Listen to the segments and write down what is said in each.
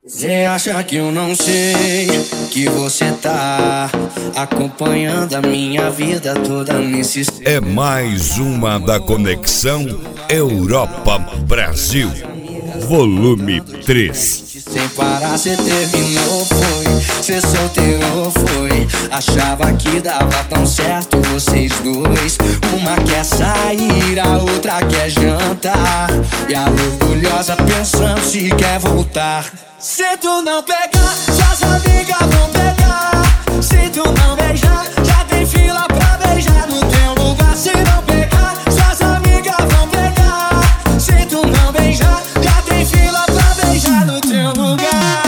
Cê acha que eu não sei que você tá acompanhando a minha vida toda nesse... É mais uma da Conexão Europa-Brasil, volume 3. Sem parar cê terminou, foi, cê solteirou, foi. Achava que dava tão certo vocês dois. Uma quer sair, a outra quer jantar, e a orgulhosa pensando se quer voltar. Se tu não pegar, suas amigas vão pegar. Se tu não beijar, já tem fila pra beijar no teu lugar. Se não pegar, suas amigas vão pegar. Se tu não beijar, já tem fila pra beijar no teu lugar.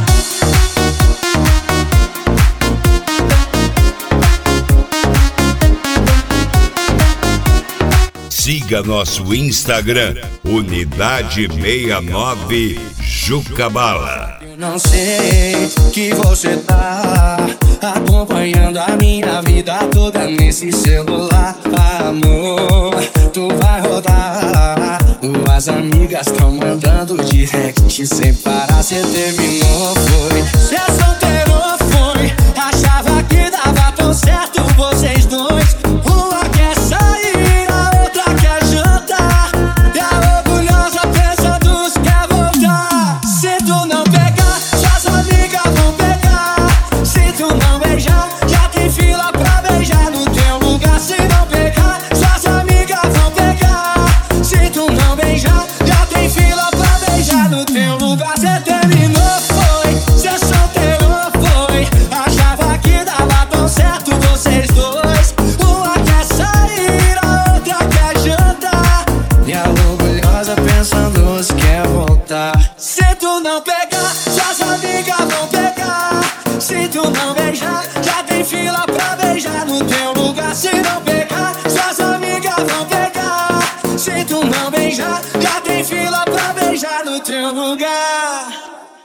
Siga nosso Instagram, Unidade 69 Jucabala. Eu não sei que você tá acompanhando a minha vida toda nesse celular. Amor, tu vai rodar. Tuas amigas tão mandando direct sem parar. Cê terminou, foi, cê solteirou, foi. Achava que dava tão certo vocês dois. Uma quer sair, a outra quer jantar, e a orgulhosa pensando se quer voltar. Se tu não pegar, suas amigas vão pegar. Se tu não beijar, já tem fila pra beijar no teu lugar. Se não pegar, suas amigas vão pegar. Se tu não beijar, já tem fila pra beijar no teu lugar. Cê terminou, foi, cê solteirou, foi. Achava que dava tão certo vocês dois. Uma quer sair, a outra quer jantar, e a orgulhosa pensando se quer voltar. Se tu não pegar, suas amigas vão pegar. Se tu não beijar, já tem fila pra beijar no teu lugar. Se não pegar, suas amigas vão pegar. Se tu não beijar, já tem fila pra beijar no teu lugar.